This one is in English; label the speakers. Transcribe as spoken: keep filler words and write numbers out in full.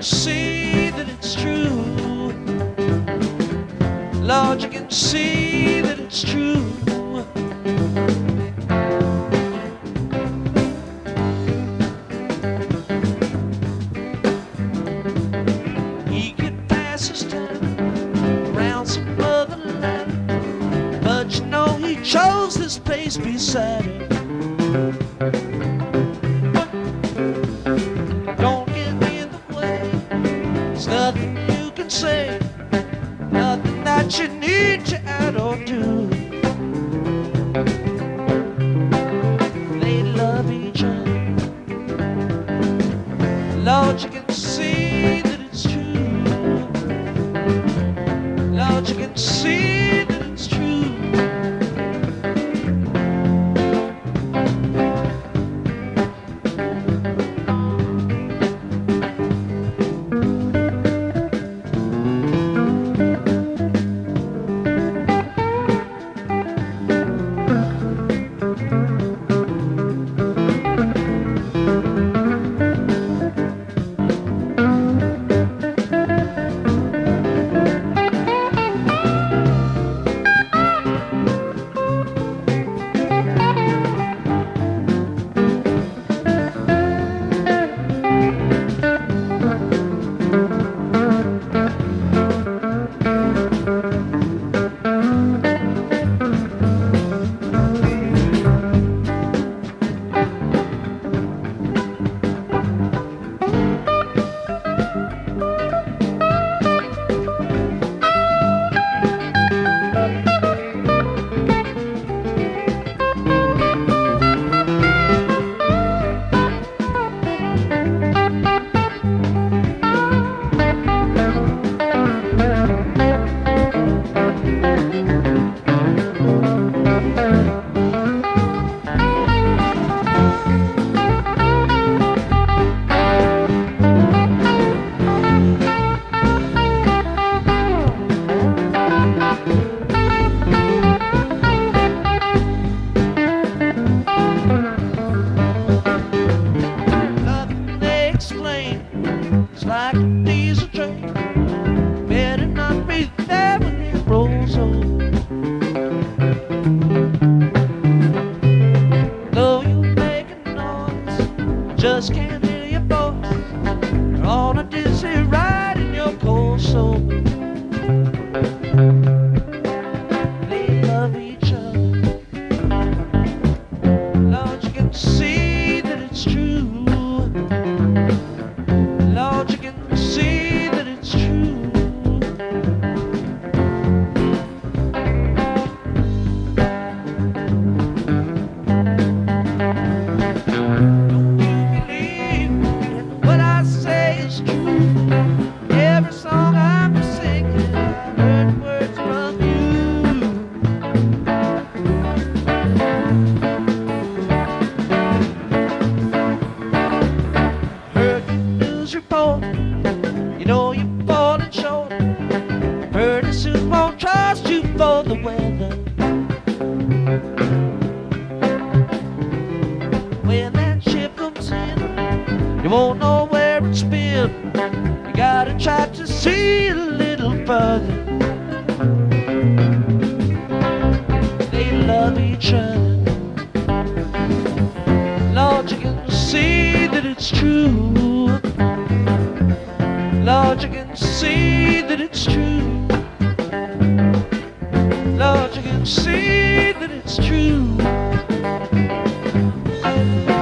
Speaker 1: see that it's true. Lord, you can see that it's true. He could pass his time around some other land, but you know he chose this place beside her. Don't get in the way, there's nothing you can say, nothing that you need to add or do. They love each other. Lord, you can see that it's true. Lord, you can see that it's true. It's like a diesel train, better not be there when it rolls over. Though you make a noise, just can't hear your voice. You're on a dizzy ride in your cold soul. They love each other. Lord, you can see that it's true. Lord, you can see that it's true. Don't you believe that what I say is true? Every song I'm singing, I heard words from you. Heard the news report, you know you're falling short. Pretty soon won't trust you for the weather. When that ship comes in, you won't know where it's been. You gotta try to see a little further. They love each other. Lord, you can see that it's true. Lord, you can see that it's true. Lord, you can see that it's true.